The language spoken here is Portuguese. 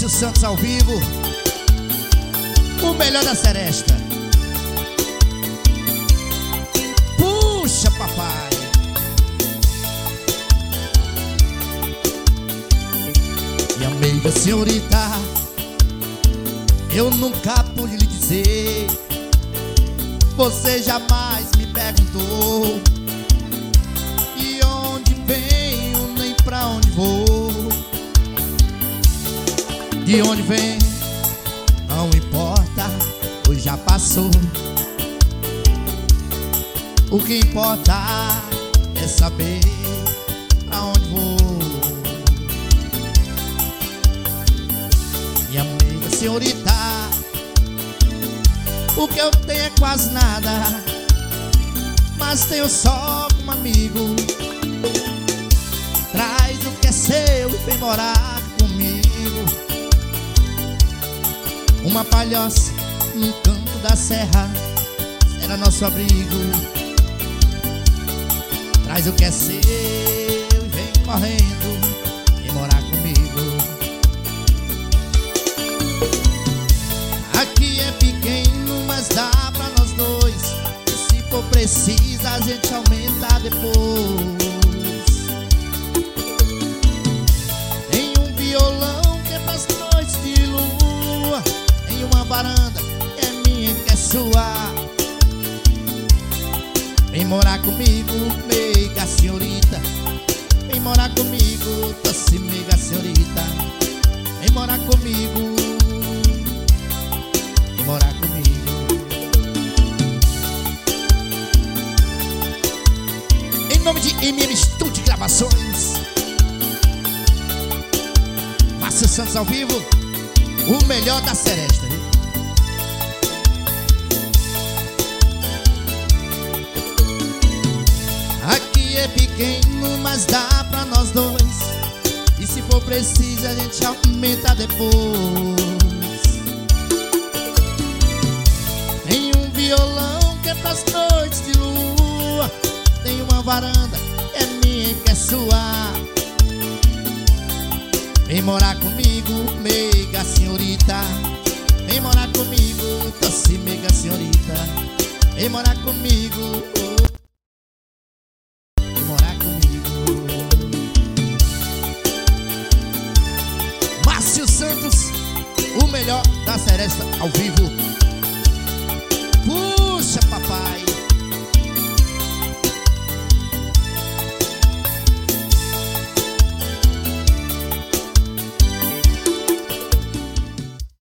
Santos ao vivo, o melhor da seresta. Puxa, papai. E amiga senhorita, eu nunca pude lhe dizer, você jamais me perguntou de onde venho, nem pra onde vou. De onde vem, não importa, pois já passou. O que importa é saber pra onde vou. Minha amiga senhorita, o que eu tenho é quase nada, mas tenho só como amigo. Traz o que é seu e vem morar comigo. Uma palhoça num canto da serra será nosso abrigo. Traz o que é seu e vem correndo, vem morar comigo. Aqui é pequeno, mas dá pra nós dois, e se for preciso a gente aumenta depois. Tem um violão que é pras noites de lua, tem uma varanda que é minha, que é sua. Vem morar comigo, meiga senhorita. Vem morar comigo, doce meiga senhorita. Vem morar comigo, vem morar comigo. Em nome de MM Studio Gravações, Márcio Santos ao vivo, o melhor da seresta, viu? Aqui é pequeno, mas dá pra nós dois, e se for preciso a gente aumenta depois. Tem um violão que é pras noites de lua, tem uma varanda que é minha, que é sua. Vem morar comigo, meiga senhorita. Vem morar comigo, doce meiga senhorita. Vem morar comigo, vem morar comigo. Márcio Santos, o melhor da seresta ao vivo.